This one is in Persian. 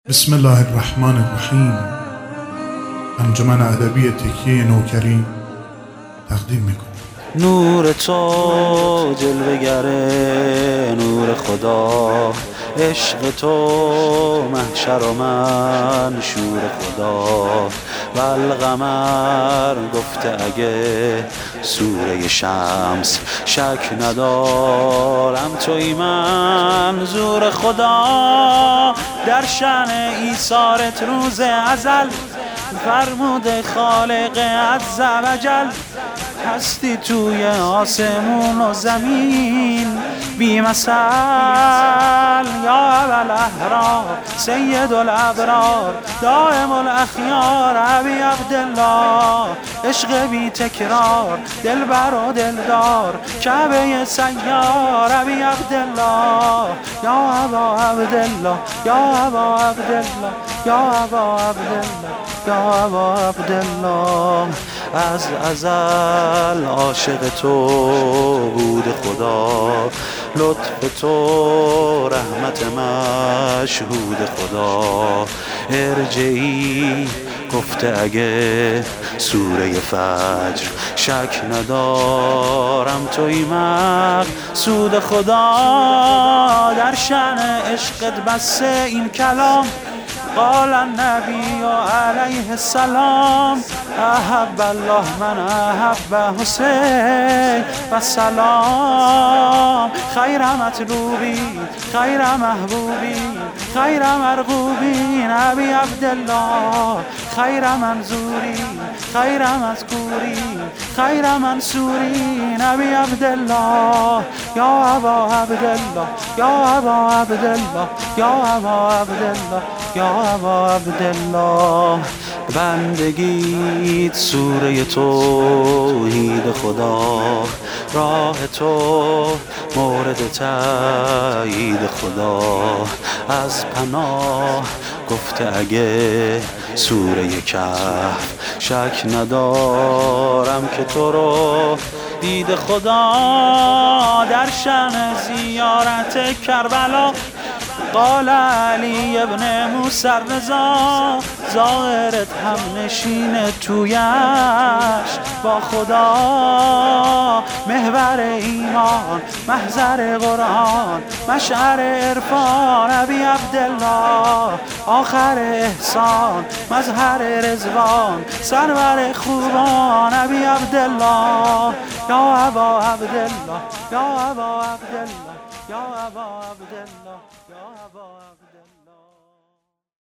بسم الله الرحمن الرحیم. انجمن ادبی تکیه نوکری تقدیم میکنم. نور تو جلوه‌گر نور خدا، عشق تو محشر و منشور خدا. و القمر گفته اگه سوره شمس، شک ندارم توی منظور خدا. در شأن ایثارت روز ازل فرموده خالق عز و جل، هستی توی آسمون و زمین بی مثل. یا ابوالاحرار سید الابرار دائم الاخیار ابی عبدالله، عشق بی تکرار دلبر و دلدار کعبه سیار ابی عبدالله. یا ابا عبدالله یا ابا عبدالله یا ابا عبدالله یا ابا عبدالله. از ازل عاشق تو بود خدا، لطف تو رحمت مشهود خدا. ارجعی گفته اگه سوره فجر، شک ندارم توی مقصود خدا. در شأن عشقت بسه این کلام، قال النبی علیه السلام احب الله من احب حسین و سلام. خیر مطلوبی خیر محبوبی خیر مرغوبی ابی عبدالله، خیر منظوری خیر مذکوری خیر منصوری ابی عبدالله. یا ابا عبدالله یا ابا عبدالله یا ابا عبدالله یا ابا عبدالله. بندگیت سوره توحید خدا، راه تو مورد تایید خدا. از پناه گفته اگه سوره کهف، شک ندارم که تو رو دید خدا. در شأن زیارت کربلا قال علی ابن موسی رضا، ظاهرت هم نشین تویش با خدا. محور ایمان محضر قرآن مشعر عرفان ابی عبدالله. آخر احسان مظهر رضوان سرور خوبان ابی عبدالله. یا ابا عبدالله یا ابا عبدالله یا ابا عبدالله یا ابا عبدالله.